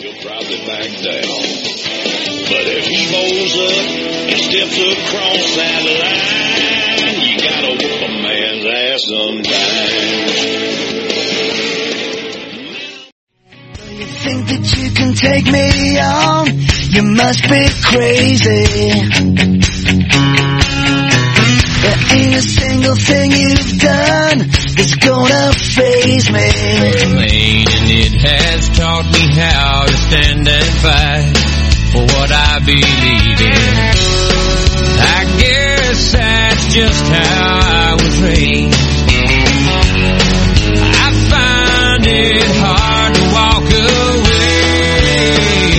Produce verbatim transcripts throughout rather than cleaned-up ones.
he'll probably back down. But if he blows up and steps across that line, you gotta whoop a man's ass sometimes. You think that you can take me on? You must be crazy. There ain't a single thing you've done that's gonna faze me. Pain, and it has taught me how to stand and fight for what I believe in. I guess that's just how I was raised. I find it hard to walk away.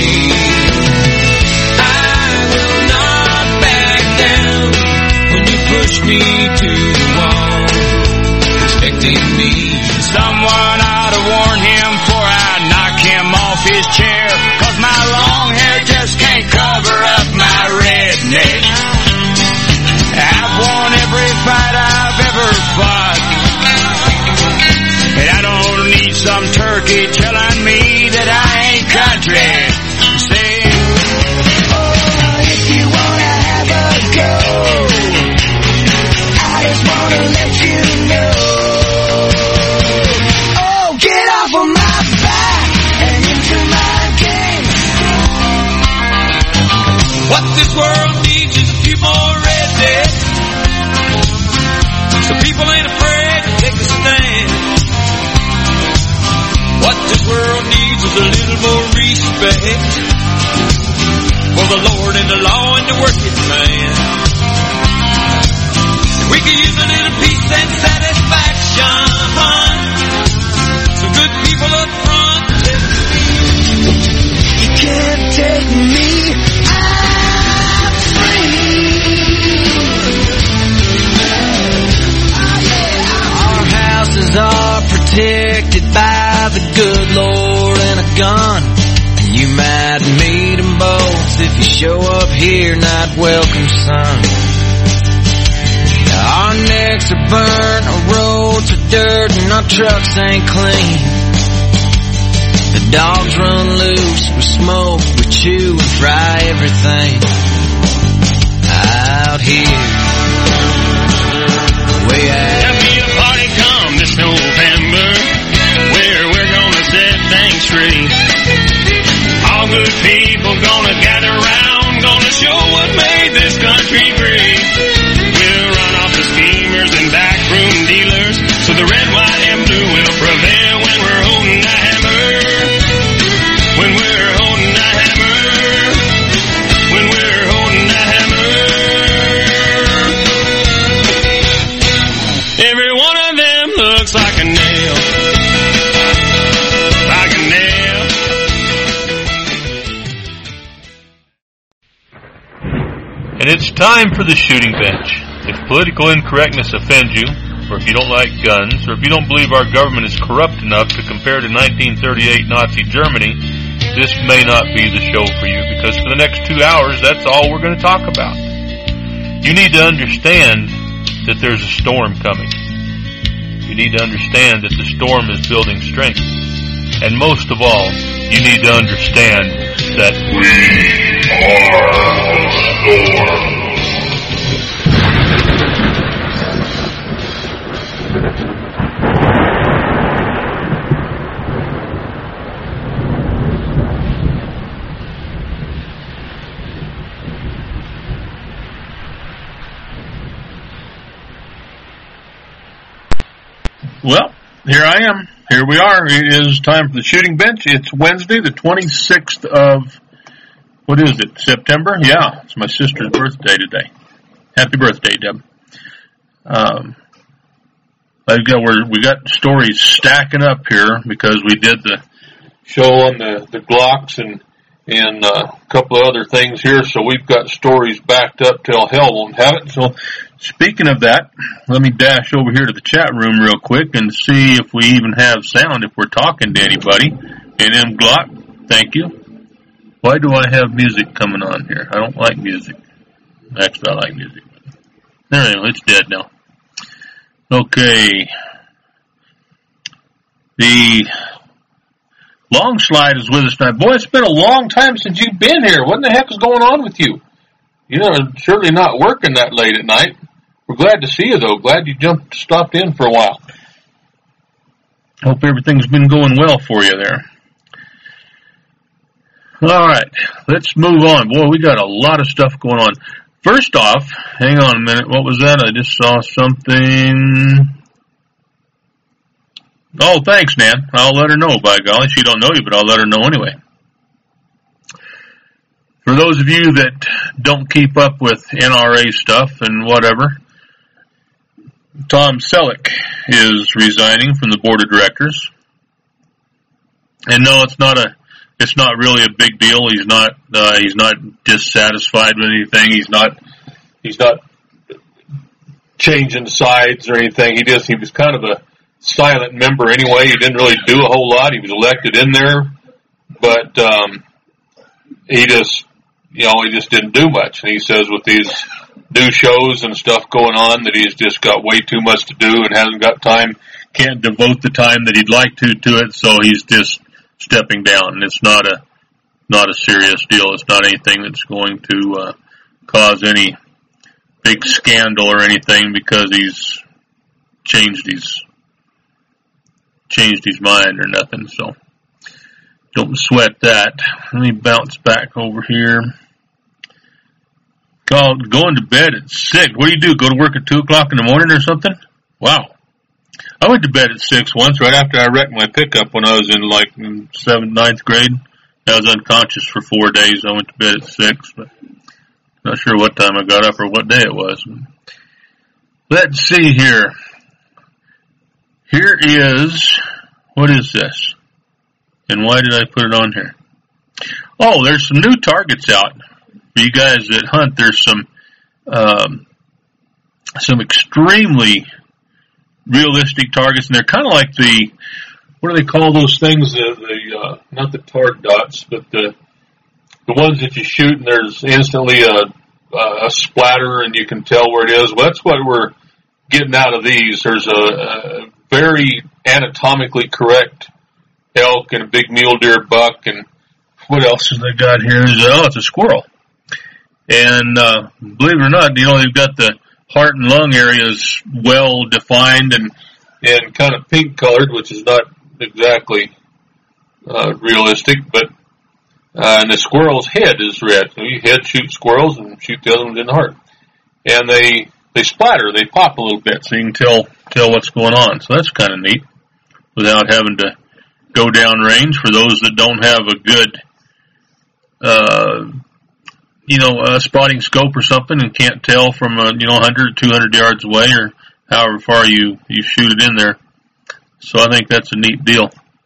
I will not back down when you push me to the wall, expecting me. Someone ought to warn him before I knock him off his chair, 'cause my long hair just can't cover up my redneck. I've won every fight I've ever fought, and I don't need some turkey telling me that I ain't country. Say, Oh, if you wanna have a go, I just wanna let you know. Oh, get off of my back and into my game. what this world needs is a few more rednecks, so people ain't afraid to take a stand. What this world needs is a little more respect for the Lord and the law and the working man. We could use a little peace and satisfaction. Some good people up front. You can't take me, I'm free. Our houses are protected by the good Lord and a gun. And you might meet them both if you show up here, not welcome, son. Our necks are burnt, our roads are dirt, and our trucks ain't clean. The dogs run loose, we smoke, we chew and fry everything out here. Way out. There'll be a party come this November where we're gonna set things straight. All good people gonna gather round, gonna show what made this country great. We'll run off the schemers and backroom dealers, so the red, white, and blue will prevail when we're holding the hammer. When we're holding the hammer. When we're holding the hammer. Every one of them looks like a nail. Like a nail. And it's time for the shooting bench. If political incorrectness offends you, or if you don't like guns, or if you don't believe our government is corrupt enough to compare to nineteen thirty-eight Nazi Germany, this may not be the show for you, because for the next two hours, that's all we're going to talk about. You need to understand that there's a storm coming. You need to understand that the storm is building strength. And most of all, you need to understand that we are the storm. Well, here I am. Here we are. It is time for the shooting bench. It's Wednesday, the twenty-sixth of, what is it, September? Yeah, it's my sister's birthday today. Happy birthday, Deb. Um, I've got, we're, we got stories stacking up here because we did the show on the, the Glocks and, and uh, a couple of other things here, so we've got stories backed up till hell won't have it. So, speaking of that, let me dash over here to the chat room real quick and see if we even have sound if we're talking to anybody. And M. Glock, thank you. Why do I have music coming on here? I don't like music. Actually, I like music. There we go. It's dead now. Okay. The Longslide is with us tonight. Boy, it's been a long time since you've been here. What in the heck is going on with you? You know, certainly not working that late at night. We're glad to see you, though. Glad you jumped, stopped in for a while. Hope everything's been going well for you there. All right, let's move on. Boy, we got a lot of stuff going on. First off, hang on a minute. What was that? I just saw something. Oh, thanks, Nan. I'll let her know, by golly. She don't know you, but I'll let her know anyway. For those of you that don't keep up with N R A stuff and whatever, Tom Selleck is resigning from the board of directors. And no, it's not a, it's not really a big deal. He's not, uh, he's not dissatisfied with anything. He's not, he's not changing sides or anything. He just, he was kind of a silent member anyway. He didn't really do a whole lot. He was elected in there, but, um, he just, you know, he just didn't do much. And he says with these new shows and stuff going on that he's just got way too much to do and hasn't got time, can't devote the time that he'd like to to it, so he's just stepping down. And it's not a, not a serious deal. It's not anything that's going to, uh, cause any big scandal or anything because he's changed his, changed his mind or nothing, so don't sweat that. Let me bounce back over here. Call, going to bed at six. What do you do? Go to work at two o'clock in the morning or something? Wow. I went to bed at six once right after I wrecked my pickup when I was in like seventh, ninth grade. I was unconscious for four days. I went to bed at six, but not sure what time I got up or what day it was. Let's see here. Here is, what is this? And why did I put it on here? Oh, there's some new targets out. For you guys that hunt, there's some, um, some extremely realistic targets, and they're kind of like the, what do they call those things? The, the uh, not the tard dots, but the, the ones that you shoot and there's instantly a, a splatter and you can tell where it is. Well, that's what we're getting out of these. There's a, a very anatomically correct elk and a big mule deer buck, and what else have they got here? Oh, it's a squirrel. And uh, believe it or not, you know, they've got the heart and lung areas well defined and and kind of pink colored, which is not exactly uh, realistic, but uh, and the squirrel's head is red. So you head shoot squirrels and shoot the other ones in the heart, and they they splatter, they pop a little bit, so you can tell tell what's going on. So that's kind of neat, without having to go down range. For those that don't have a good, uh, you know, a spotting scope or something and can't tell from, a, you know, one hundred, two hundred yards away or however far you, you shoot it in there. So I think that's a neat deal.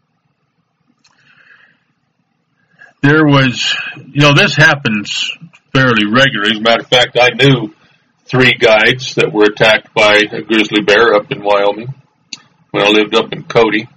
There was, you know, this happens fairly regularly. As a matter of fact, I knew three guides that were attacked by a grizzly bear up in Wyoming when I lived up in Cody.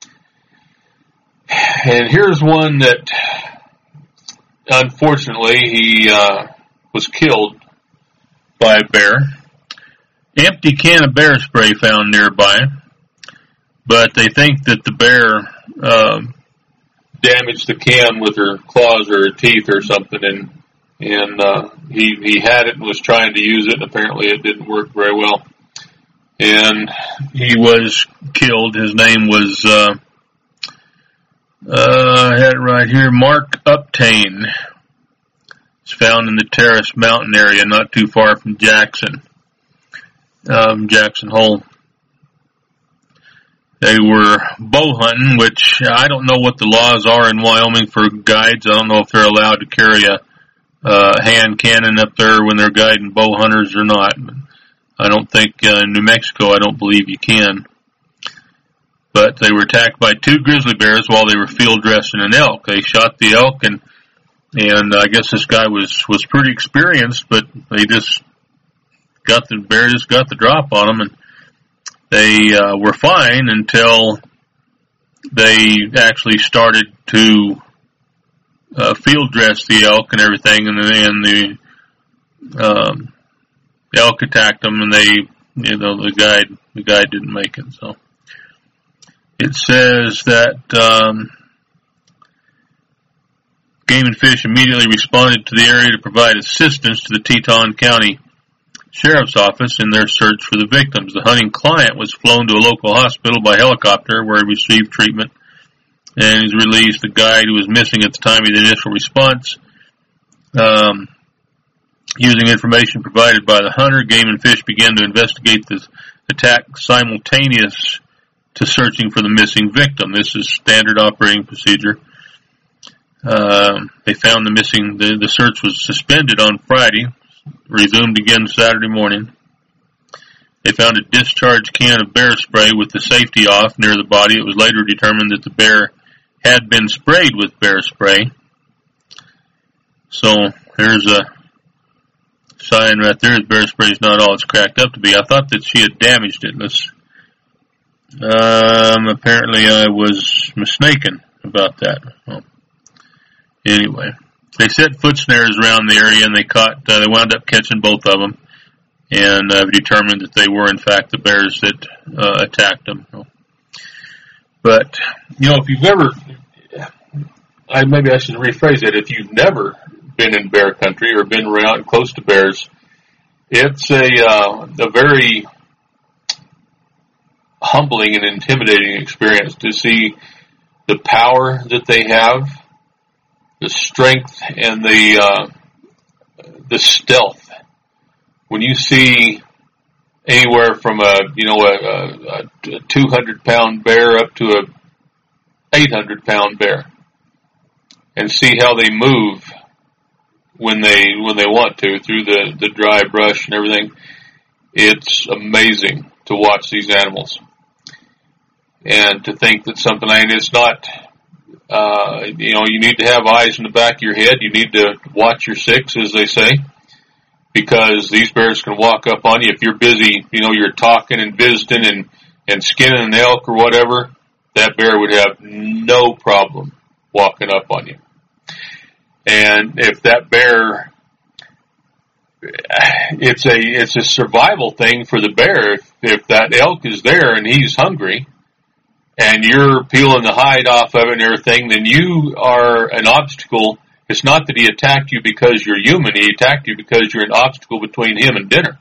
And here's one that, unfortunately, he uh, was killed by a bear. Empty can of bear spray found nearby, but they think that the bear uh, damaged the can with her claws or her teeth or something, and and uh, he he had it and was trying to use it, and apparently it didn't work very well. And he was killed. His name was, uh, uh, I had it right here, Mark Uptain. It's found in the Terrace Mountain area, not too far from Jackson, um, Jackson Hole. They were bow hunting, which I don't know what the laws are in Wyoming for guides. I don't know if they're allowed to carry a uh, hand cannon up there when they're guiding bow hunters or not. I don't think uh, in New Mexico, I don't believe you can. But they were attacked by two grizzly bears while they were field dressing an elk. They shot the elk, and and I guess this guy was was pretty experienced, but they just got the bear just got the drop on them, and they uh, were fine until they actually started to uh, field dress the elk and everything, and then the um, the elk attacked them, and they, you know, the guide, the guide didn't make it. So it says that um, Game and Fish immediately responded to the area to provide assistance to the Teton County Sheriff's Office in their search for the victims. The hunting client was flown to a local hospital by helicopter where he received treatment and is released. The guide who was missing at the time of the initial response, um, using information provided by the hunter, Game and Fish began to investigate the attack simultaneous to searching for the missing victim. This is standard operating procedure. Um, they found the missing, the, the search was suspended on Friday, resumed again Saturday morning. They found a discharged can of bear spray with the safety off near the body. It was later determined that the bear had been sprayed with bear spray. So there's a sign right there that bear spray is not all it's cracked up to be. I thought that she had damaged it. Let's, um, apparently I was mistaken about that. Well, anyway, they set foot snares around the area and they caught, uh, they wound up catching both of them and uh, determined that they were in fact the bears that uh, attacked them. But, you know, if you've ever, I, maybe I should rephrase it, if you've never been in bear country or been around close to bears, it's a, uh, a very humbling and intimidating experience to see the power that they have, the strength and the, uh, the stealth. When you see anywhere from a, you know, a, a, a two hundred pound bear up to a eight hundred pound bear and see how they move when they, when they want to through the, the dry brush and everything, it's amazing to watch these animals. And to think that something, and it's not, uh, you know, you need to have eyes in the back of your head. You need to watch your six, as they say, because these bears can walk up on you. If you're busy, you know, you're talking and visiting and, and skinning an elk or whatever, that bear would have no problem walking up on you. And if that bear, it's a, it's a survival thing for the bear. If, if that elk is there and he's hungry, and you're peeling the hide off of it and everything, then you are an obstacle. It's not that he attacked you because you're human. He attacked you because you're an obstacle between him and dinner.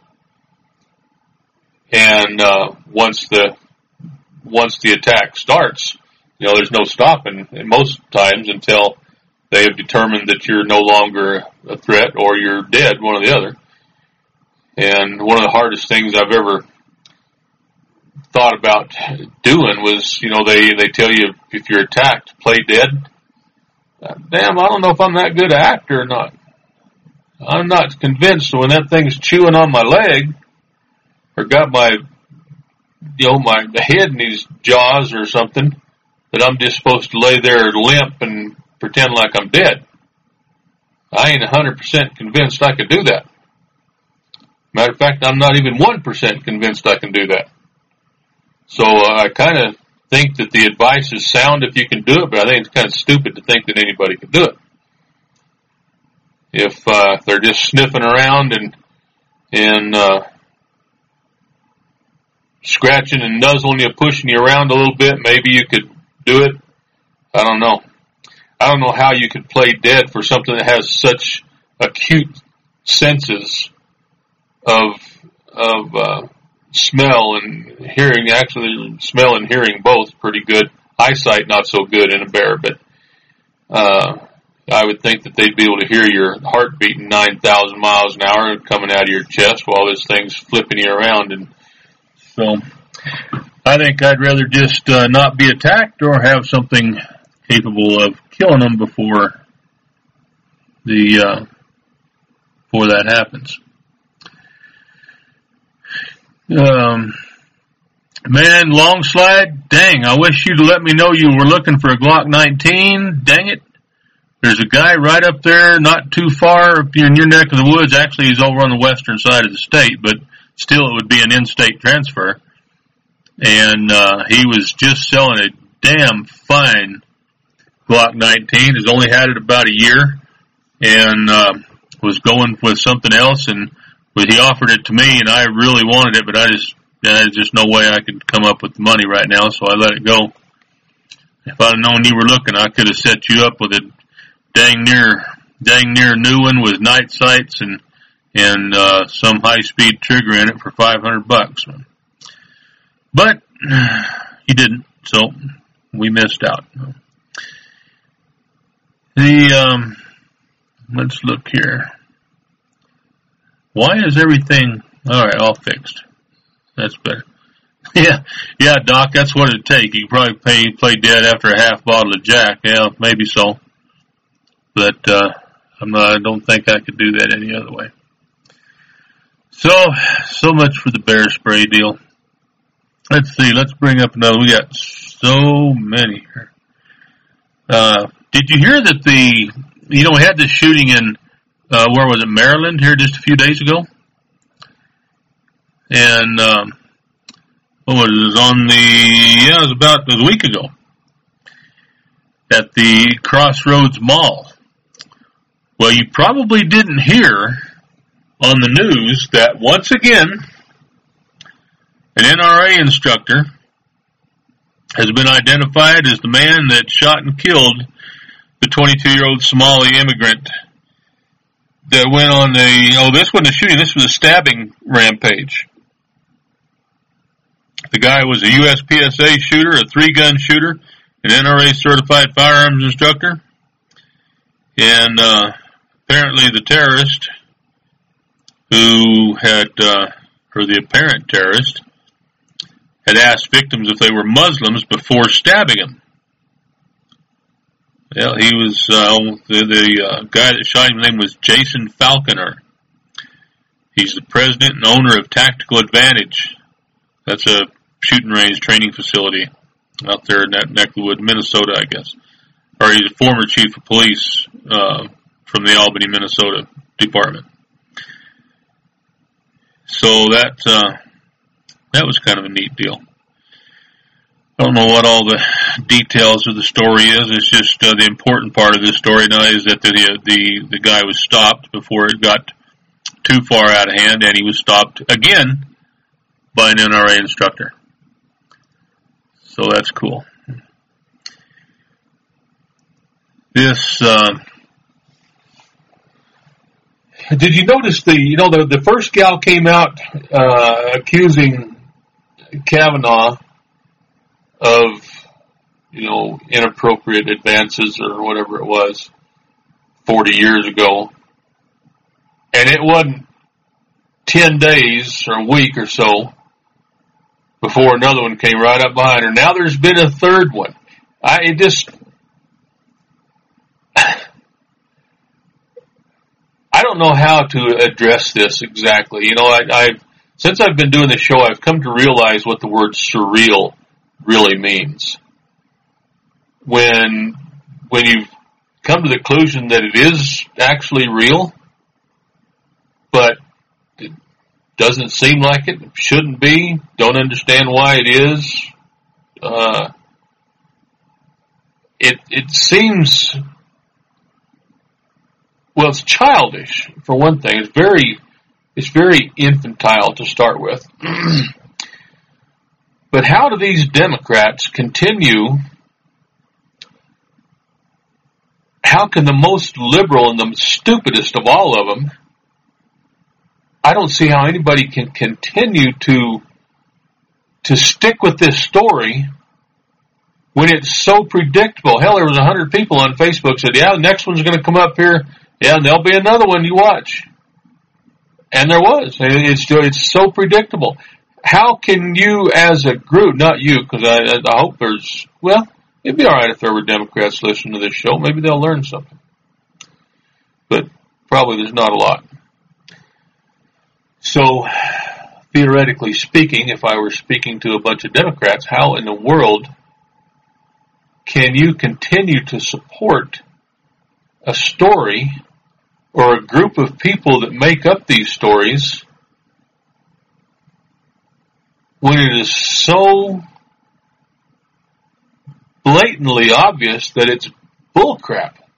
And uh, once the once the attack starts, you know, there's no stopping most times until they have determined that you're no longer a threat or you're dead, one or the other. And one of the hardest things I've ever thought about doing was, you know, they, they tell you if you're attacked, play dead. Uh, damn, I don't know if I'm that good an actor or not. I'm not convinced when that thing's chewing on my leg or got my, you know, my the head in his jaws or something that I'm just supposed to lay there limp and pretend like I'm dead. I ain't one hundred percent convinced I could do that. Matter of fact, I'm not even one percent convinced I can do that. So uh, I kind of think that the advice is sound if you can do it, but I think it's kind of stupid to think that anybody can do it. If uh, they're just sniffing around and and uh, scratching and nuzzling you, pushing you around a little bit, maybe you could do it. I don't know. I don't know how you could play dead for something that has such acute senses of of uh, smell and hearing. Actually, smell and hearing both pretty good. Eyesight not so good in a bear, but uh, I would think that they'd be able to hear your heart beating nine thousand miles an hour coming out of your chest while this thing's flipping you around. And so I think I'd rather just uh, not be attacked or have something capable of killing them before the uh, before that happens. Um, man, long slide. Dang, I wish you'd let me know you were looking for a Glock nineteen. Dang it. There's a guy right up there, not too far in your neck of the woods. Actually, he's over on the western side of the state, but still it would be an in-state transfer. And uh, he was just selling a damn fine Glock nineteen. He's only had it about a year and uh, was going with something else. And but he offered it to me, and I really wanted it, but I just there's just no way I could come up with the money right now, so I let it go. If I'd known you were looking, I could have set you up with a dang near, dang near new one with night sights and, and, uh, some high speed trigger in it for five hundred bucks. But he didn't, so we missed out. The, um, let's look here. Why is everything, alright, all fixed. That's better. Yeah, yeah, Doc, that's what it'd take. You could probably pay, play dead after a half bottle of Jack. Yeah, maybe so. But, uh, I'm not, I don't think I could do that any other way. So, so much for the bear spray deal. Let's see, let's bring up another. We got so many here. Uh, did you hear that the, you know, we had this shooting in, uh, where was it, Maryland here just a few days ago? And, um, what was it, it was on the, yeah, it was about, it was a week ago. At the Crossroads Mall. Well, you probably didn't hear on the news that once again, an N R A instructor has been identified as the man that shot and killed the twenty-two-year-old Somali immigrant that went on a, oh, this wasn't a shooting, this was a stabbing rampage. The guy was a U S P S A shooter, a three-gun shooter, an N R A certified firearms instructor, and uh, apparently the terrorist who had, uh, or the apparent terrorist, had asked victims if they were Muslims before stabbing them. Well, he was, uh, the, the uh, guy that shot him, his name was Jason Falconer. He's the president and owner of Tactical Advantage. That's a shooting range training facility out there in that neck of the woods, Minnesota, I guess. Or he's a former chief of police, uh, from the Albany, Minnesota department. So that, uh, that was kind of a neat deal. I don't know what all the details of the story is. It's just, uh, the important part of this story now is that the, the, the guy was stopped before it got too far out of hand, and he was stopped again by an N R A instructor. So that's cool. This, uh, did you notice the, you know, the, the first gal came out, uh, accusing Kavanaugh of, you know, inappropriate advances or whatever it was forty years ago. And it wasn't ten days or a week or so before another one came right up behind her. Now there's been a third one. I, it just, I don't know how to address this exactly. You know, I, I've, since I've been doing this show, I've come to realize what the word surreal really means. When, when you've come to the conclusion that it is actually real, but it doesn't seem like it, shouldn't be, don't understand why it is, uh, it, it seems, well, it's childish, for one thing. It's very, it's very infantile to start with. But how do these Democrats continue, how can the most liberal and the stupidest of all of them, I don't see how anybody can continue to, to stick with this story when it's so predictable. Hell, there was a hundred people on Facebook said, yeah, the next one's going to come up here. Yeah, and there'll be another one, you watch. And there was. It's, it's so predictable. How can you as a group, not you, because I, I hope there's, well, it'd be all right if there were Democrats listening to this show. Maybe they'll learn something. But probably there's not a lot. So, theoretically speaking, if I were speaking to a bunch of Democrats, how in the world can you continue to support a story or a group of people that make up these stories when it is so blatantly obvious that it's bullcrap? one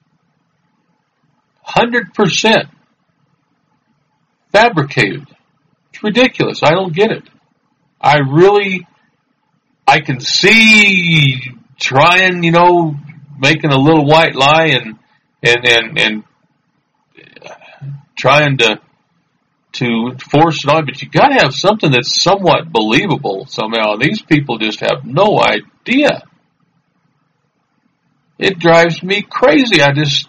hundred percent fabricated. It's ridiculous. I don't get it. I really, I can see trying, you know, making a little white lie and, and and and trying to to force it on, but you got to have something that's somewhat believable somehow. These people just have no idea. It drives me crazy. I just,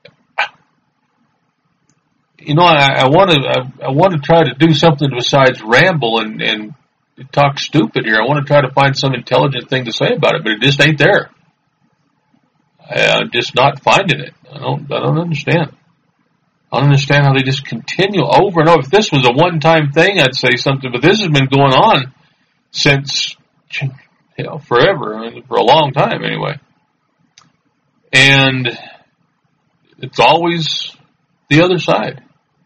you know, I want to I, I want to try to do something besides ramble and and talk stupid here. I want to try to find some intelligent thing to say about it, but it just ain't there. I'm just not finding it. I don't I don't understand. I don't understand how they just continue over and over. If this was a one-time thing, I'd say something, but this has been going on since, you know, forever, I mean, for a long time anyway. And it's always the other side.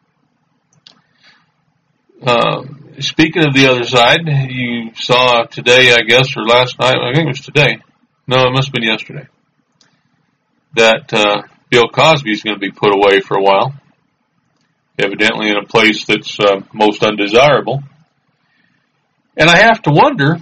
Uh, speaking of the other side, you saw today, I guess, or last night, I think it was today. No, it must have been yesterday, that uh, Bill Cosby is going to be put away for a while. Evidently in a place that's uh, most undesirable. And I have to wonder,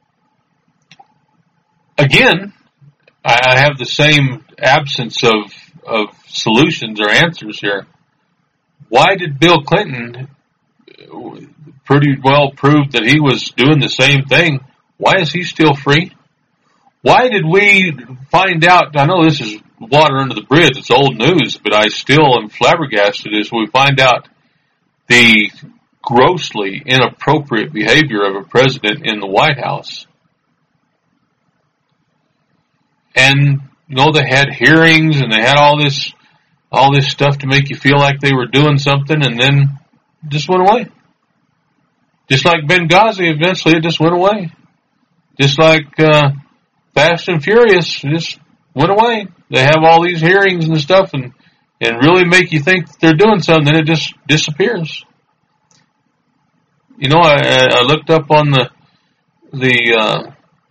again, I have the same absence of of solutions or answers here. Why did Bill Clinton pretty well prove that he was doing the same thing? Why is he still free? Why did we find out, I know this is water under the bridge, it's old news, but I still am flabbergasted as we find out the grossly inappropriate behavior of a president in the White House. And, you know, they had hearings and they had all this, all this stuff to make you feel like they were doing something, and then it just went away. Just like Benghazi, eventually it just went away. Just like, uh, Fast and Furious, it just went away. They have all these hearings and stuff and, and really make you think that they're doing something, then it just disappears. You know, I, I looked up on the, the, uh,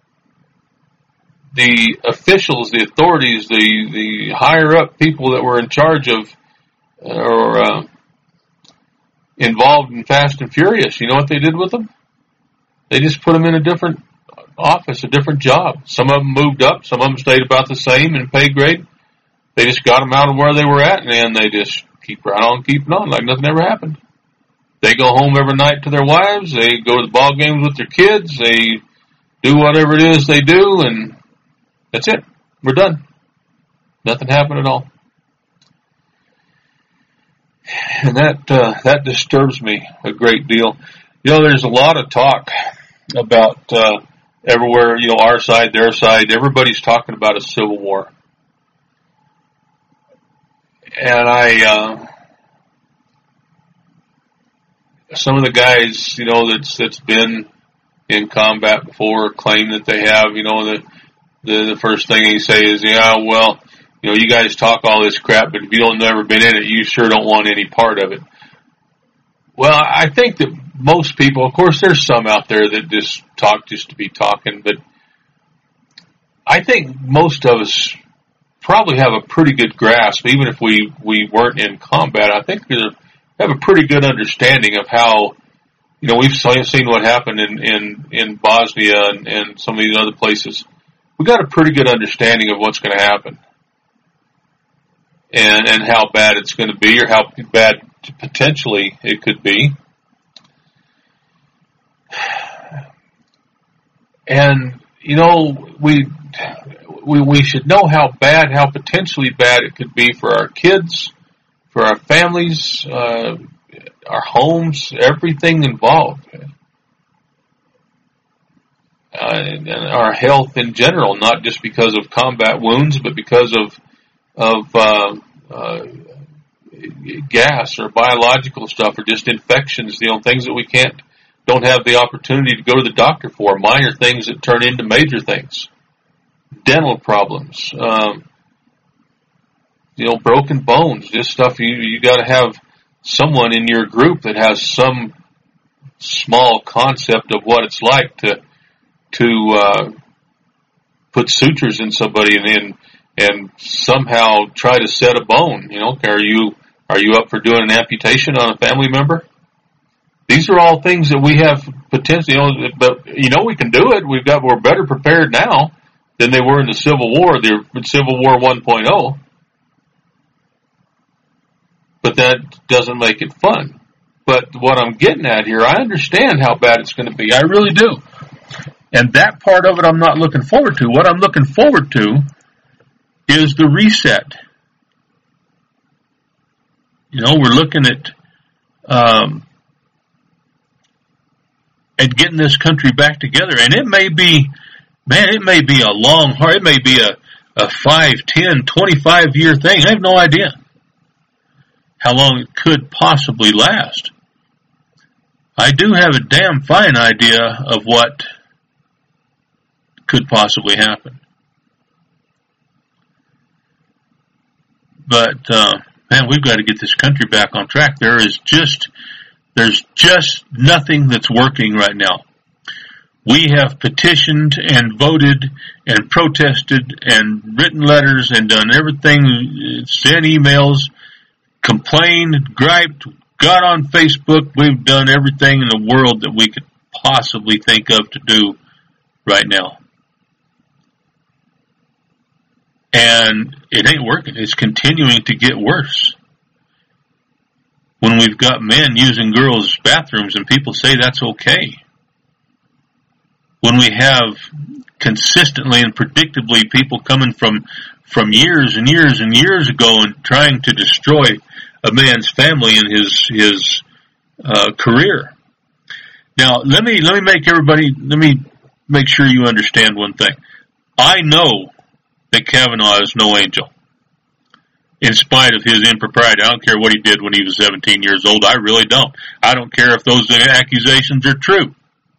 the officials, the authorities, the, the higher up people that were in charge of, or, uh, involved in Fast and Furious. You know what they did with them? They just put them in a different office, a different job. Some of them moved up, some of them stayed about the same in pay grade. They just got them out of where they were at, and then they just keep right on keeping on like nothing ever happened. They go home every night to their wives, they go to the ball games with their kids, they do whatever it is they do, and that's it. We're done. Nothing happened at all. And that, uh, that disturbs me a great deal. You know, there's a lot of talk about, uh, everywhere, you know, our side, their side, everybody's talking about a civil war. And I, uh, some of the guys, you know, that's, that's been in combat before claim that they have, you know, the, the, the first thing they say is, yeah, well, you know, you guys talk all this crap, but if you don't never been in it, you sure don't want any part of it. Well, I think that most people, of course, there's some out there that just talk just to be talking, but I think most of us probably have a pretty good grasp, even if we, we weren't in combat. I think we have a pretty good understanding of how, you know, we've seen what happened in, in, in Bosnia and, and some of these other places. We've got a pretty good understanding of what's going to happen and, and how bad it's going to be or how bad potentially it could be. And, you know, we, we, we should know how bad, how potentially bad it could be for our kids, for our families, uh, our homes, everything involved. Uh, and our health in general, not just because of combat wounds, but because of, of, uh, uh, gas or biological stuff or just infections, you know, things that we can't, don't have the opportunity to go to the doctor for, minor things that turn into major things, dental problems, um, you know, broken bones, just stuff you, you gotta have someone in your group that has some small concept of what it's like to, to, uh, put sutures in somebody and then, and somehow try to set a bone, you know, are you, are you up for doing an amputation on a family member? These are all things that we have potential, you know, but you know we can do it. We've got, we're better prepared now than they were in the Civil War, the Civil War one point oh. but that doesn't make it fun. But what I'm getting at here, I understand how bad it's going to be. I really do. And that part of it I'm not looking forward to. What I'm looking forward to is the reset. You know, we're looking at um, at getting this country back together. And it may be, man, it may be a long, hard, it may be a, a five, ten, twenty-five year thing. I have no idea how long it could possibly last. I do have a damn fine idea of what could possibly happen. But, uh, man, we've got to get this country back on track. There is just, there's just nothing that's working right now. We have petitioned and voted and protested and written letters and done everything, sent emails, complained, griped, got on Facebook. We've done everything in the world that we could possibly think of to do right now. And it ain't working. It's continuing to get worse. When we've got men using girls' bathrooms and people say that's okay. When we have consistently and predictably people coming from, from years and years and years ago and trying to destroy a man's family and his, his, uh, career. Now, let me, let me make everybody, let me make sure you understand one thing. I know that Kavanaugh is no angel. In spite of his impropriety, I don't care what he did when he was seventeen years old. I really don't. I don't care if those accusations are true.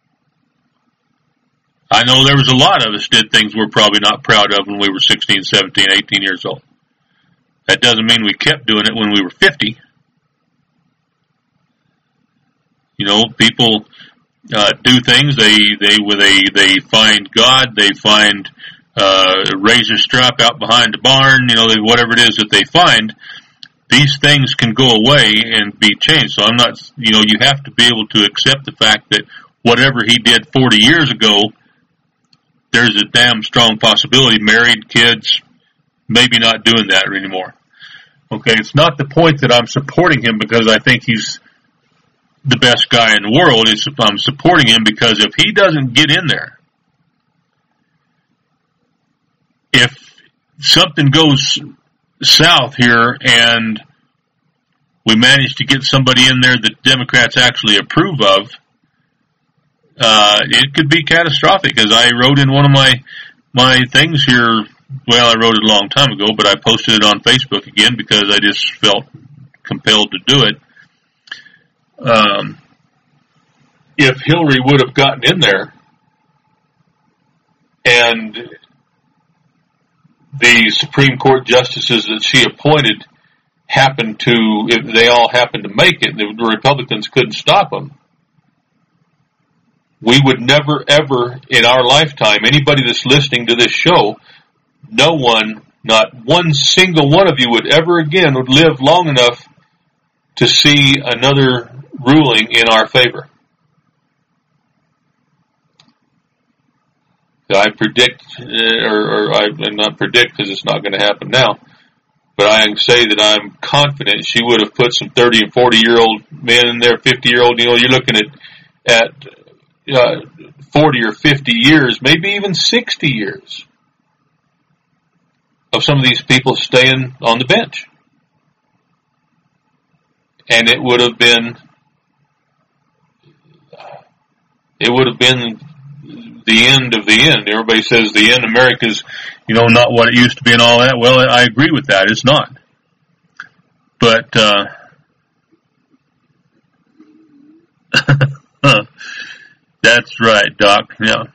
I know there was a lot of us did things we're probably not proud of when we were sixteen, seventeen, eighteen years old. That doesn't mean we kept doing it when we were fifty. You know, people uh, do things. They they they they find God. They find uh, a razor strap out behind the barn. You know, whatever it is that they find. These things can go away and be changed. So I'm not. You know, you have to be able to accept the fact that whatever he did forty years ago, there's a damn strong possibility. Married, kids, maybe not doing that anymore. Okay, it's not the point that I'm supporting him because I think he's the best guy in the world. It's, I'm supporting him because if he doesn't get in there, if something goes south here and we manage to get somebody in there that Democrats actually approve of, uh, it could be catastrophic. As I wrote in one of my, my things here, well, I wrote it a long time ago, but I posted it on Facebook again because I just felt compelled to do it. Um, if Hillary would have gotten in there and the Supreme Court justices that she appointed happened to, if they all happened to make it, the Republicans couldn't stop them, we would never, ever in our lifetime, anybody that's listening to this show, no one, not one single one of you would ever again would live long enough to see another ruling in our favor. I predict, or, or I not predict because it's not going to happen now, but I can say that I'm confident she would have put some thirty and forty year old men in there, fifty year old, you know, you're looking at, at, uh, forty or fifty years, maybe even sixty years of some of these people staying on the bench. And it would have been, it would have been the end of the end. Everybody says the end, America's, you know, not what it used to be and all that. Well, I agree with that. It's not. But, uh, that's right, Doc. Yeah.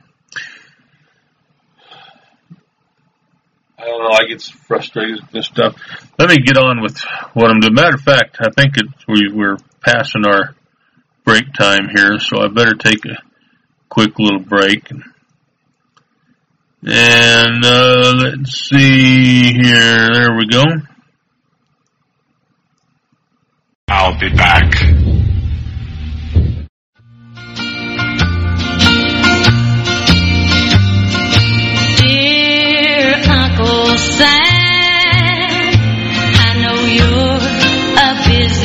I don't know, I get frustrated with this stuff. Let me get on with what I'm doing. Matter of fact, I think it, we, we're passing our break time here, so I better take a quick little break. And, uh, let's see here. There we go. I'll be back. Sam, I know you're a busy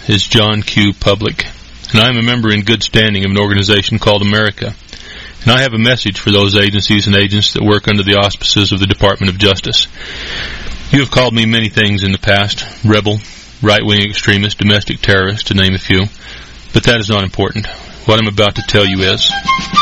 is John Q. Public, and I am a member in good standing of an organization called America. And I have a message for those agencies and agents that work under the auspices of the Department of Justice. You have called me many things in the past: rebel, right-wing extremist, domestic terrorist, to name a few. But that is not important. What I'm about to tell you is...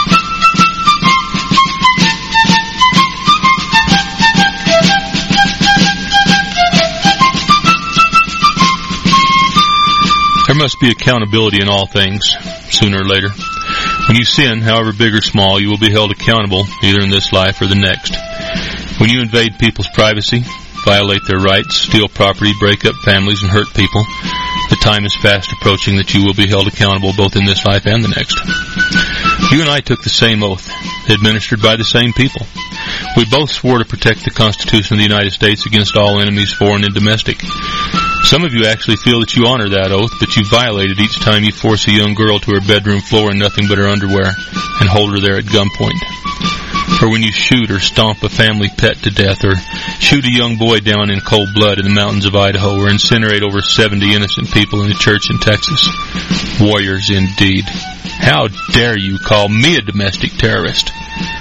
there must be accountability in all things, sooner or later. When you sin, however big or small, you will be held accountable, either in this life or the next. When you invade people's privacy, violate their rights, steal property, break up families, and hurt people, the time is fast approaching that you will be held accountable both in this life and the next. You and I took the same oath, administered by the same people. We both swore to protect the Constitution of the United States against all enemies, foreign and domestic. Some of you actually feel that you honor that oath, but you violate it each time you force a young girl to her bedroom floor in nothing but her underwear and hold her there at gunpoint. Or when you shoot or stomp a family pet to death, or shoot a young boy down in cold blood in the mountains of Idaho, or incinerate over seventy innocent people in a church in Texas. Warriors indeed. How dare you call me a domestic terrorist?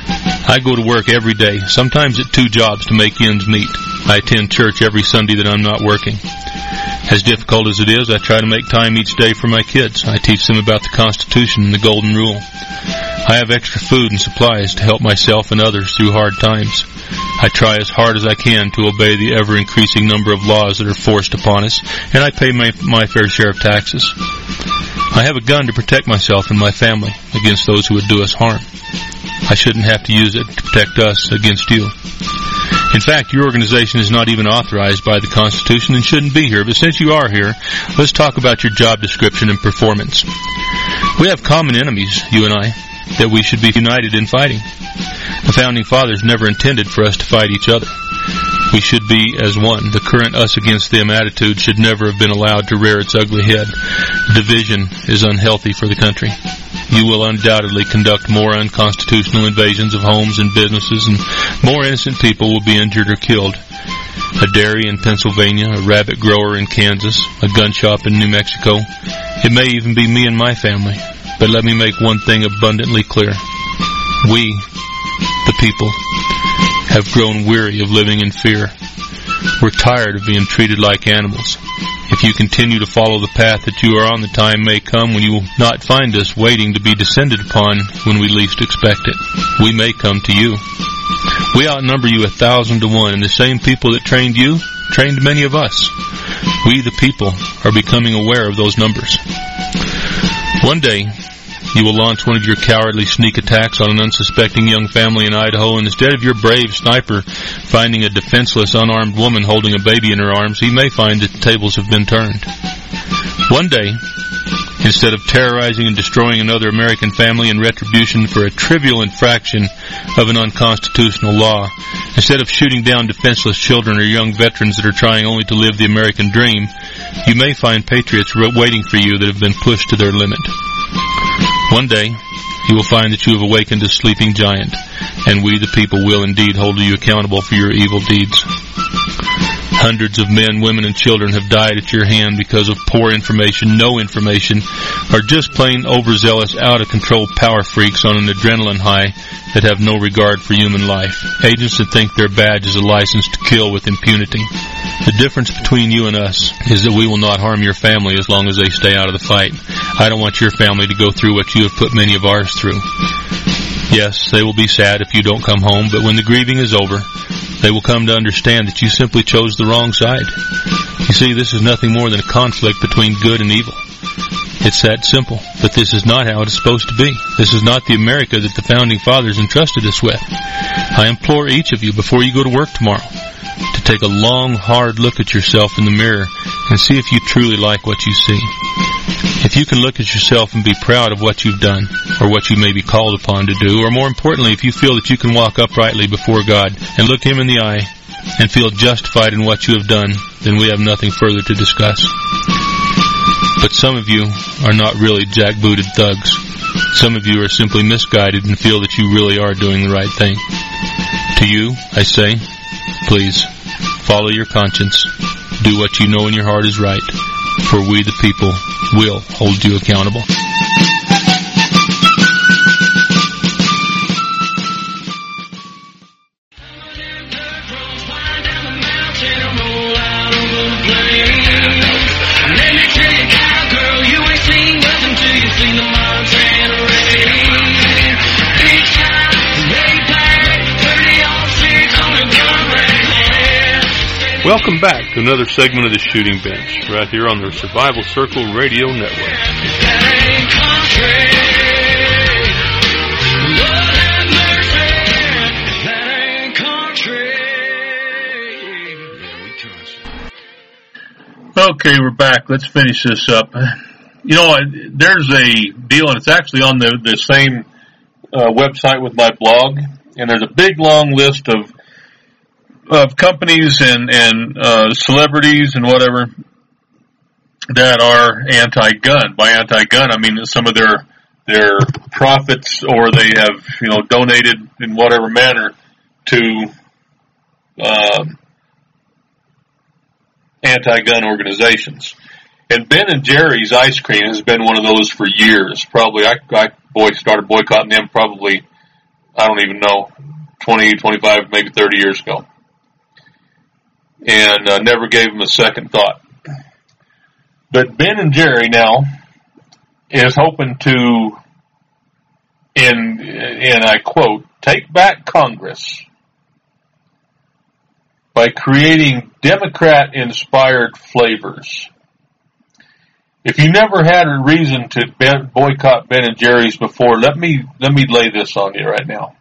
I go to work every day, sometimes at two jobs to make ends meet. I attend church every Sunday that I'm not working. As difficult as it is, I try to make time each day for my kids. I teach them about the Constitution and the Golden Rule. I have extra food and supplies to help myself and others through hard times. I try as hard as I can to obey the ever-increasing number of laws that are forced upon us, and I pay my, my fair share of taxes. I have a gun to protect myself and my family against those who would do us harm. I shouldn't have to use it to protect us against you. In fact, your organization is not even authorized by the Constitution and shouldn't be here. But since you are here, let's talk about your job description and performance. We have common enemies, you and I, that we should be united in fighting. The Founding Fathers never intended for us to fight each other. We should be as one. The current us against them attitude should never have been allowed to rear its ugly head. Division is unhealthy for the country. You will undoubtedly conduct more unconstitutional invasions of homes and businesses, and more innocent people will be injured or killed. A dairy in Pennsylvania, a rabbit grower in Kansas, a gun shop in New Mexico. It may even be me and my family. But let me make one thing abundantly clear. We, the people, have grown weary of living in fear. We're tired of being treated like animals. If you continue to follow the path that you are on, the time may come when you will not find us waiting to be descended upon when we least expect it. We may come to you. We outnumber you a thousand to one, and the same people that trained you trained many of us. We, the people, are becoming aware of those numbers. One day, you will launch one of your cowardly sneak attacks on an unsuspecting young family in Idaho, and instead of your brave sniper finding a defenseless, unarmed woman holding a baby in her arms, he may find that the tables have been turned. One day, instead of terrorizing and destroying another American family in retribution for a trivial infraction of an unconstitutional law, instead of shooting down defenseless children or young veterans that are trying only to live the American dream, you may find patriots waiting for you that have been pushed to their limit. One day, you will find that you have awakened a sleeping giant, and we, the people, will indeed hold you accountable for your evil deeds. Hundreds of men, women, and children have died at your hand because of poor information, no information, or just plain overzealous, out-of-control power freaks on an adrenaline high that have no regard for human life. Agents that think their badge is a license to kill with impunity. The difference between you and us is that we will not harm your family as long as they stay out of the fight. I don't want your family to go through what you have put many of ours through. Yes, they will be sad if you don't come home, but when the grieving is over, they will come to understand that you simply chose the wrong side. You see, this is nothing more than a conflict between good and evil. It's that simple, but this is not how it is supposed to be. This is not the America that the Founding Fathers entrusted us with. I implore each of you, before you go to work tomorrow, to take a long, hard look at yourself in the mirror and see if you truly like what you see. If you can look at yourself and be proud of what you've done, or what you may be called upon to do, or more importantly, if you feel that you can walk uprightly before God and look Him in the eye and feel justified in what you have done, then we have nothing further to discuss. But some of you are not really jackbooted thugs. Some of you are simply misguided and feel that you really are doing the right thing. To you, I say, please, follow your conscience. Do what you know in your heart is right. for we the people will hold you accountable. Welcome back to another segment of the Shooting Bench, right here on the Survival Circle Radio Network. Okay, we're back. Let's finish this up. You know, there's a deal, and it's actually on the, the same uh, website with my blog, and there's a big, long list of of companies and, and uh, celebrities and whatever that are anti-gun. By anti-gun, I mean some of their their profits, or they have, you know, donated in whatever manner to um, anti-gun organizations. And Ben and Jerry's ice cream has been one of those for years. Probably, I, I boy started boycotting them probably, I don't even know, twenty, twenty-five, maybe thirty years ago. And uh, never gave them a second thought. But Ben and Jerry now is hoping to, in, and I quote, take back Congress by creating Democrat-inspired flavors. If you never had a reason to ben, boycott Ben and Jerry's before, let me let me lay this on you right now.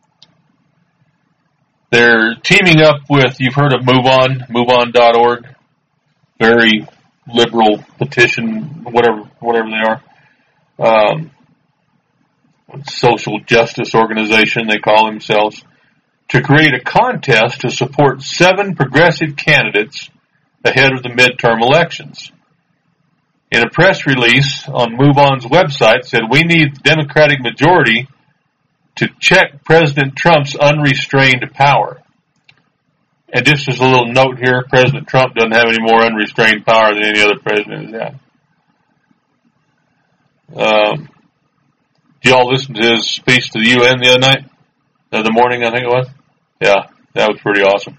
They're teaming up with, you've heard of Move On, move on dot org, very liberal petition, whatever whatever they are, um, social justice organization they call themselves, to create a contest to support seven progressive candidates ahead of the midterm elections. In a press release on Move On's website, said we need the Democratic majority to check President Trump's unrestrained power. And just as a little note here, President Trump doesn't have any more unrestrained power than any other president has had. Um, did y'all listen to his speech to the U N the other night? The other morning, I think it was? Yeah, that was pretty awesome.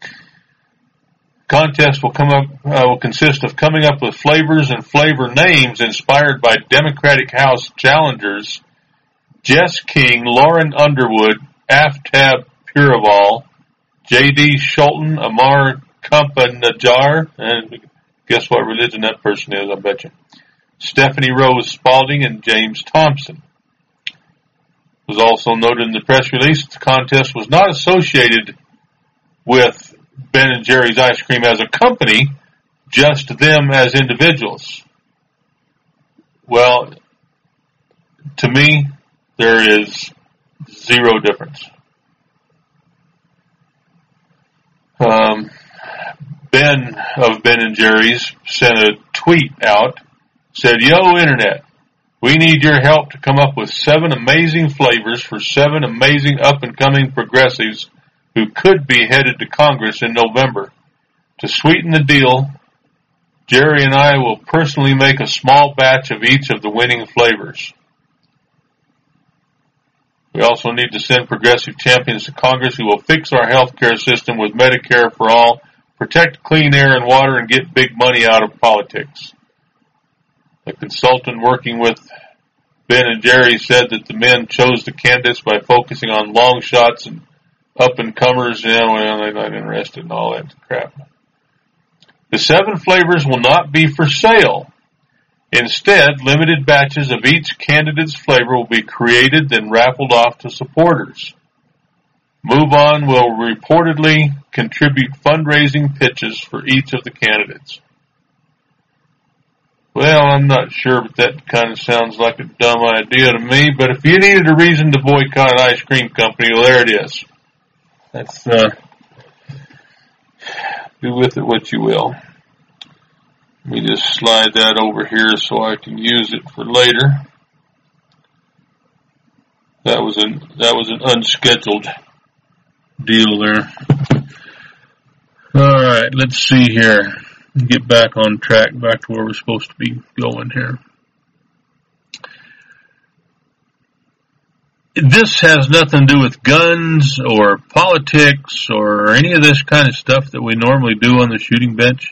Contest will come up, uh, will consist of coming up with flavors and flavor names inspired by Democratic House challengers Jess King, Lauren Underwood, Aftab Purival, J D Schulten, Amar Kampa-Najjar, and guess what religion that person is, I bet you. Stephanie Rose Spalding and James Thompson. It was also noted in the press release the contest was not associated with Ben and Jerry's Ice Cream as a company, just them as individuals. Well, to me, there is zero difference. Um, Ben of Ben and Jerry's sent a tweet out, said, "Yo, Internet, we need your help to come up with seven amazing flavors for seven amazing up-and-coming progressives who could be headed to Congress in November. To sweeten the deal, Jerry and I will personally make a small batch of each of the winning flavors. We also need to send progressive champions to Congress who will fix our health care system with Medicare for all, protect clean air and water, and get big money out of politics." The consultant working with Ben and Jerry said that the men chose the candidates by focusing on long shots and up-and-comers. Yeah, well, they're not interested in all that crap. The seven flavors will not be for sale. Instead, limited batches of each candidate's flavor will be created, then raffled off to supporters. Move On will reportedly contribute fundraising pitches for each of the candidates. Well, I'm not sure, but that kind of sounds like a dumb idea to me. But if you needed a reason to boycott an ice cream company, well, there it is. That's, uh, do with it what you will. Let me just slide that over here so I can use it for later. That was an, that was an unscheduled deal there. All right, let's see here. get back on track, back to where we're supposed to be going here. This has nothing to do with guns or politics or any of this kind of stuff that we normally do on the shooting bench.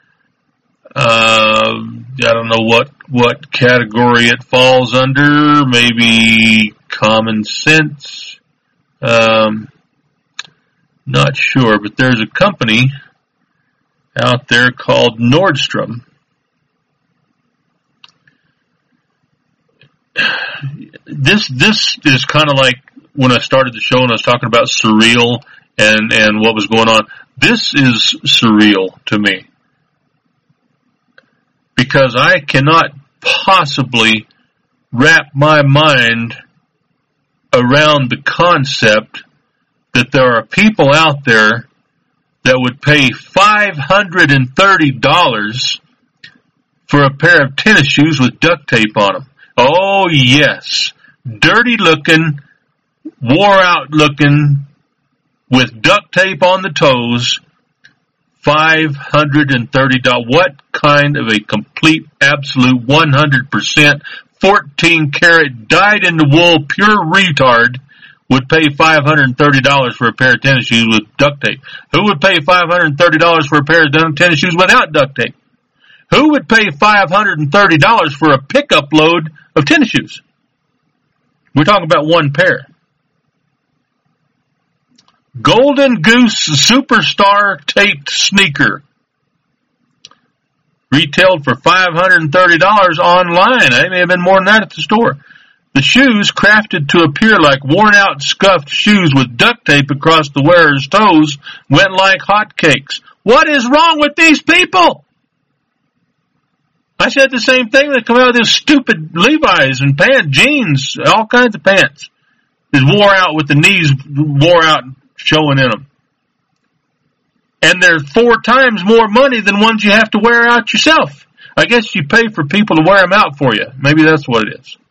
Uh, I don't know what, what category it falls under. Maybe common sense. Um, not sure, but there's a company out there called Nordstrom. This this is kind of like when I started the show and I was talking about surreal and, and what was going on. This is surreal to me because I cannot possibly wrap my mind around the concept that there are people out there that would pay five hundred thirty dollars for a pair of tennis shoes with duct tape on them. Oh, yes. Dirty looking, wore out looking, with duct tape on the toes, five hundred thirty dollars. What kind of a complete, absolute, one hundred percent, fourteen karat, dyed in the wool, pure retard would pay five hundred thirty dollars for a pair of tennis shoes with duct tape? Who would pay five hundred thirty dollars for a pair of tennis shoes without duct tape? Who would pay five hundred thirty dollars for a pickup load of tennis shoes? We're talking about one pair. Golden Goose Superstar taped sneaker. Retailed for five hundred thirty dollars online. It may have been more than that at the store. The shoes, crafted to appear like worn-out, scuffed shoes with duct tape across the wearer's toes, went like hotcakes. What is wrong with these people? I said the same thing. They come out with this stupid Levi's and pants, jeans, all kinds of pants. Is wore out with the knees wore out showing in them. And they're four times more money than ones you have to wear out yourself. I guess you pay for people to wear them out for you. Maybe that's what it is.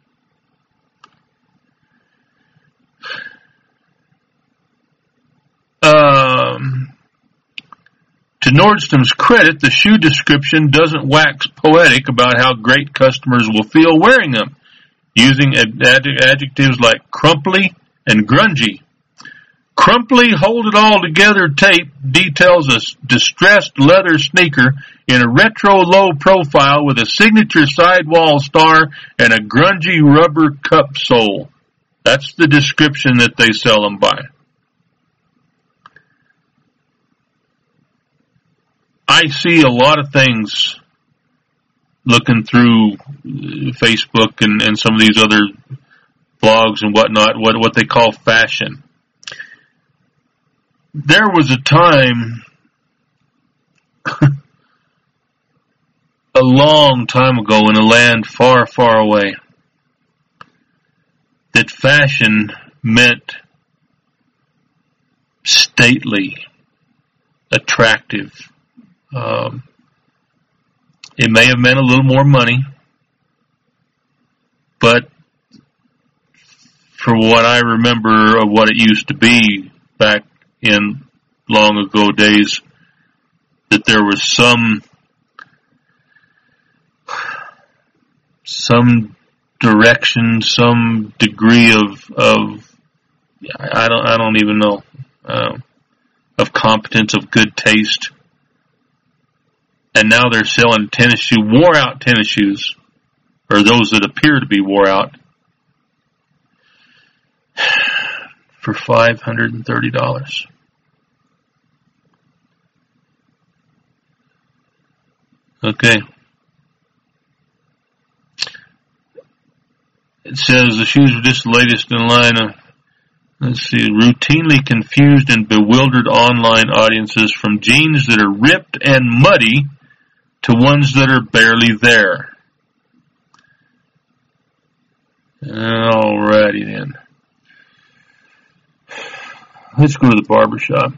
Um, to Nordstrom's credit, the shoe description doesn't wax poetic about how great customers will feel wearing them, using ad- adjectives like crumply and grungy. Crumply, hold it all together tape details a distressed leather sneaker in a retro low profile with a signature sidewall star and a grungy rubber cup sole. That's the description that they sell them by. I see a lot of things looking through Facebook and, and some of these other blogs and whatnot, what, what they call fashion. There was a time, a long time ago in a land far, far away, that fashion meant stately, attractive. Um, it may have meant a little more money, but for what I remember of what it used to be back in long ago days, that there was some some direction, some degree of of I don't I don't even know uh, of competence, of good taste. And now they're selling tennis shoe, wore out tennis shoes, or those that appear to be wore out, for five hundred thirty dollars. Okay. It says the shoes are just the latest in line of, let's see, routinely confused and bewildered online audiences, from jeans that are ripped and muddy to ones that are barely there. Alrighty then. Let's go to the barber shop.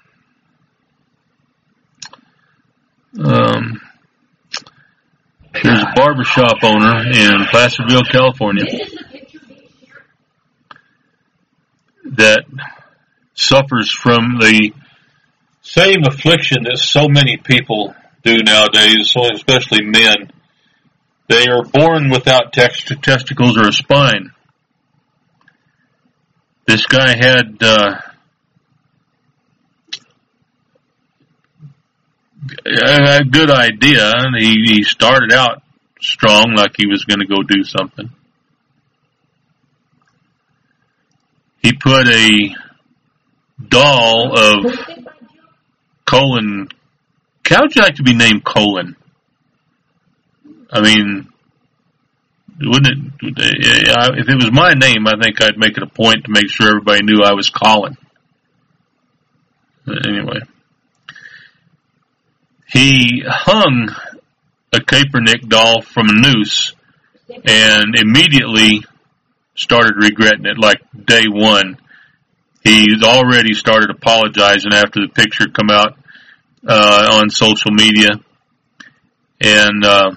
Um, here's a barber shop owner in Placerville, California, that suffers from the same affliction that so many people do nowadays, especially men. They are born without text- testicles or a spine. This guy had uh, a good idea, and he, he started out strong, like he was going to go do something. He put a doll of Colin. How would you like to be named Colin? I mean, wouldn't it? If it was my name, I think I'd make it a point to make sure everybody knew I was Colin. Anyway, he hung a Kaepernick doll from a noose and immediately started regretting it. Like day one, he's already started apologizing after the picture come out uh, on social media, and uh,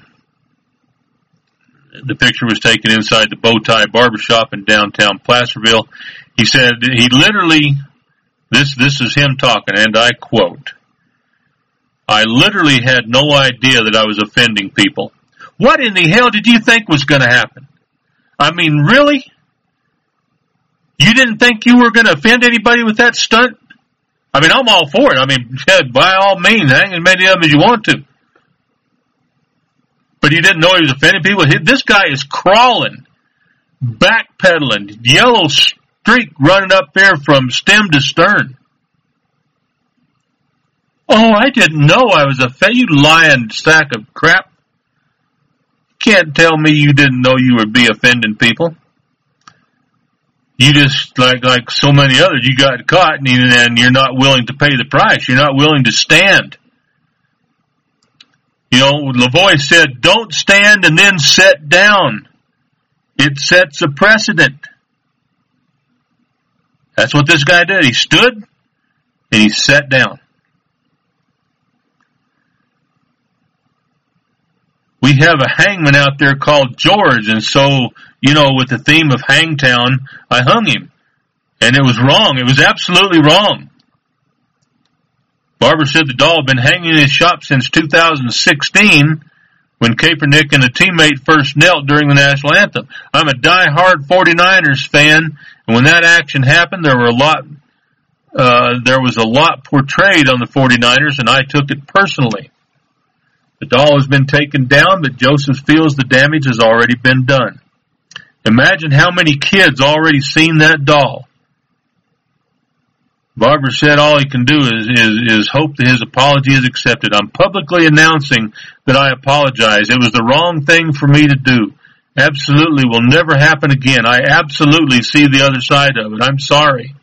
the picture was taken inside the Bowtie Barbershop in downtown Placerville. He said he literally, this this is him talking, and I quote, "I literally had no idea that I was offending people. What in the hell did you think was going to happen? I mean, really? You didn't think you were going to offend anybody with that stunt? I mean, I'm all for it. I mean, by all means, hang as many of them as you want to. But you didn't know he was offending people? This guy is crawling, backpedaling, yellow streak running up there from stem to stern. Oh, I didn't know I was offending. You lying sack of crap. You can't tell me you didn't know you would be offending people. You just, like like so many others, you got caught and, you, and you're not willing to pay the price. You're not willing to stand. You know, Lavoie said, don't stand and then sit down. It sets a precedent. That's what this guy did. He stood and he sat down. We have a hangman out there called George, and so, you know, with the theme of Hangtown, I hung him. And it was wrong. It was absolutely wrong. Barber said the doll had been hanging in his shop since two thousand sixteen when Kaepernick and a teammate first knelt during the national anthem. I'm a die-hard forty-niners fan, and when that action happened, there were a lot, uh, there was a lot portrayed on the forty-niners, and I took it personally. The doll has been taken down, but Joseph feels the damage has already been done. Imagine how many kids already seen that doll. Barber said all he can do is, is, is hope that his apology is accepted. I'm publicly announcing that I apologize. It was the wrong thing for me to do. Absolutely will never happen again. I absolutely see the other side of it. I'm sorry.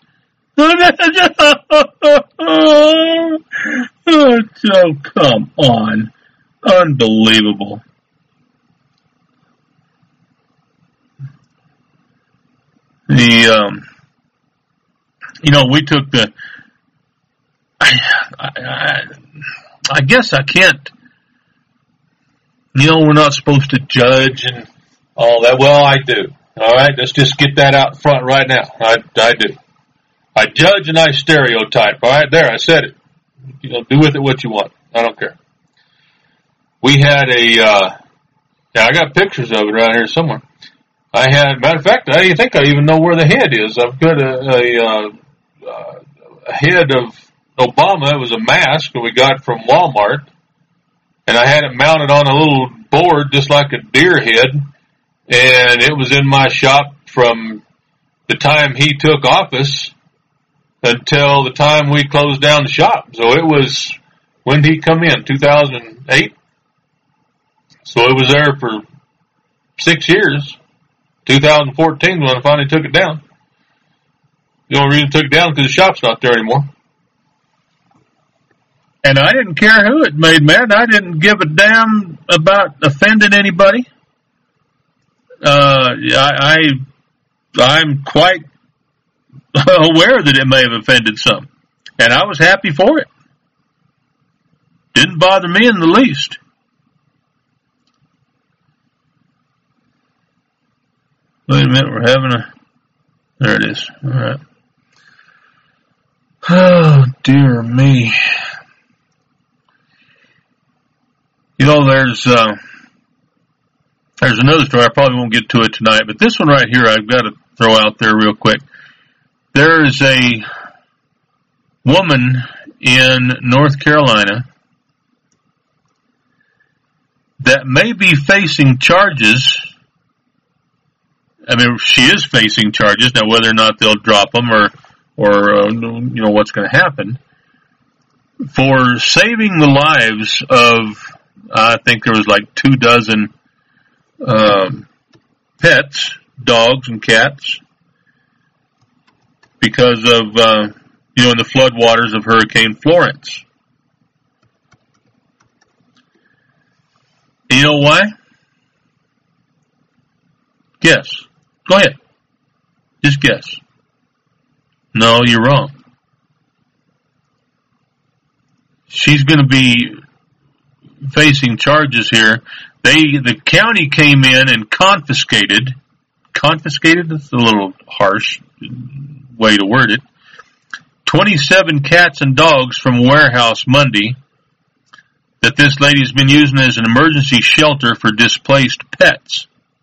Oh, come on. Unbelievable. The, um, you know, we took the, I, I, I guess I can't, you know, we're not supposed to judge and all that. Well, I do. All right, let's just get that out front right now. I, I do. I judge and I stereotype. All right, there, I said it. You know, do with it what you want. I don't care. We had a, uh, yeah, I got pictures of it around here somewhere. I had, matter of fact, I think I even know where the head is. I've got a, a, uh, a head of Obama. It was a mask that we got from Walmart. And I had it mounted on a little board just like a deer head. And it was in my shop from the time he took office until the time we closed down the shop. So it was, when did he come in? two thousand eight? So it was there for six years. two thousand fourteen when I finally took it down. The only reason I took it down because the shop's not there anymore. And I didn't care who it made mad. I didn't give a damn about offending anybody. Uh, I, I, I'm quite aware that it may have offended some. And I was happy for it. Didn't bother me in the least. Wait a minute, we're having a, there it is. All right. Oh, dear me. know, there's uh, there's another story. I probably won't get to it tonight, but this one right here I've got to throw out there real quick. There is a woman in North Carolina that may be facing charges. I mean, she is facing charges. Now, whether or not they'll drop them or, or uh, you know, what's going to happen, for saving the lives of, I think there was like two dozen um, pets, dogs and cats, because of, uh, you know, in the floodwaters of Hurricane Florence. You know why? Guess. Go ahead. Just guess. No, you're wrong. She's going to be facing charges here. They, the county came in and confiscated, confiscated, that's a little harsh way to word it, twenty-seven cats and dogs from a warehouse Monday that this lady's been using as an emergency shelter for displaced pets.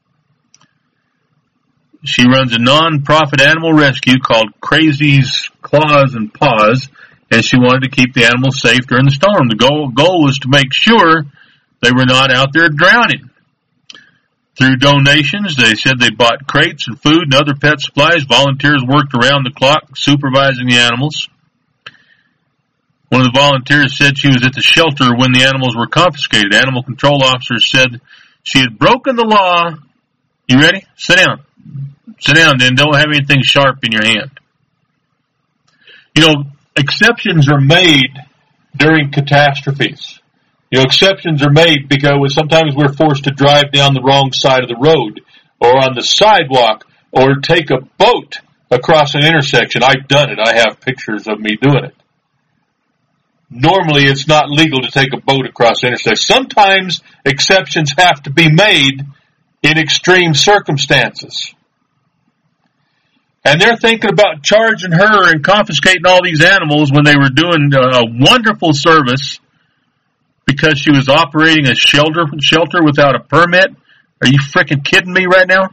She runs a non-profit animal rescue called Crazy's Claws and Paws, and she wanted to keep the animals safe during the storm. The goal, goal was to make sure they were not out there drowning. Through donations, they said they bought crates and food and other pet supplies. Volunteers worked around the clock supervising the animals. One of the volunteers said she was at the shelter when the animals were confiscated. Animal control officers said she had broken the law. You ready? Sit down. Sit down, then. Don't have anything sharp in your hand. You know, exceptions are made during catastrophes. You know, exceptions are made because sometimes we're forced to drive down the wrong side of the road or on the sidewalk or take a boat across an intersection. I've done it. I have pictures of me doing it. Normally, it's not legal to take a boat across the intersection. Sometimes exceptions have to be made in extreme circumstances. And they're thinking about charging her and confiscating all these animals when they were doing a wonderful service because she was operating a shelter shelter without a permit. Are you freaking kidding me right now?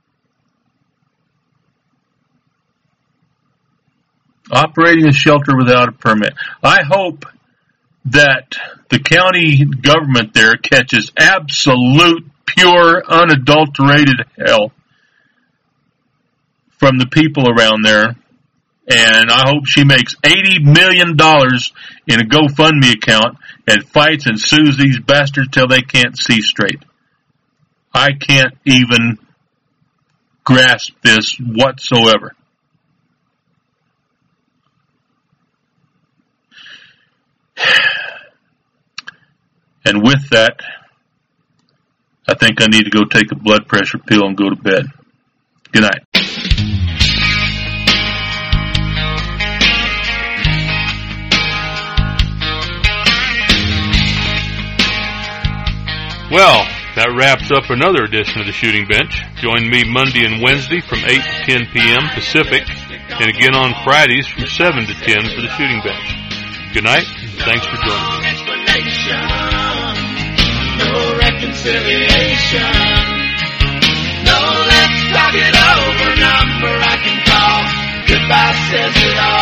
Operating a shelter without a permit. I hope that the county government there catches absolute, pure, unadulterated hell from the people around there. And I hope she makes eighty million dollars in a GoFundMe account and fights and sues these bastards till they can't see straight. I can't even grasp this whatsoever. And with that, I think I need to go take a blood pressure pill and go to bed. Good night. Well, that wraps up another edition of the Shooting Bench. Join me Monday and Wednesday from eight to ten p.m. Pacific, and again on Fridays from seven to ten for the Shooting Bench. Good night, and thanks for joining me. No reconciliation. No, let's talk it over. Number I can call. Goodbye says it all.